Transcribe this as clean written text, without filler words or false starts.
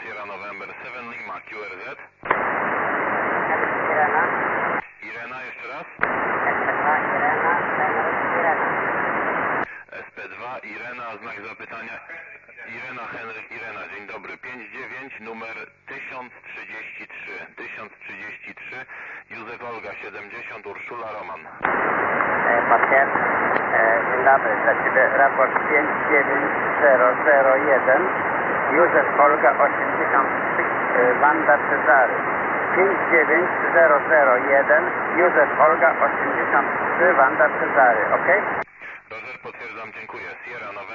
Sierra November 7 Lima QRZ. Irena. Irena, jeszcze raz. SP2 Irena, SP2 Irena, znak zapytania. Irena Henryk Irena, dzień dobry. 59 numer 1033. 1033 Józef Olga 70 Urszula Roman. potwierdź. Dzień dobry, dla Ciebie raport 59001 Józef Olga 83 Wanda Cezary. 59001 Józef Olga 83 Wanda Cezary, ok? Roger, potwierdzam, dziękuję. Sierra November.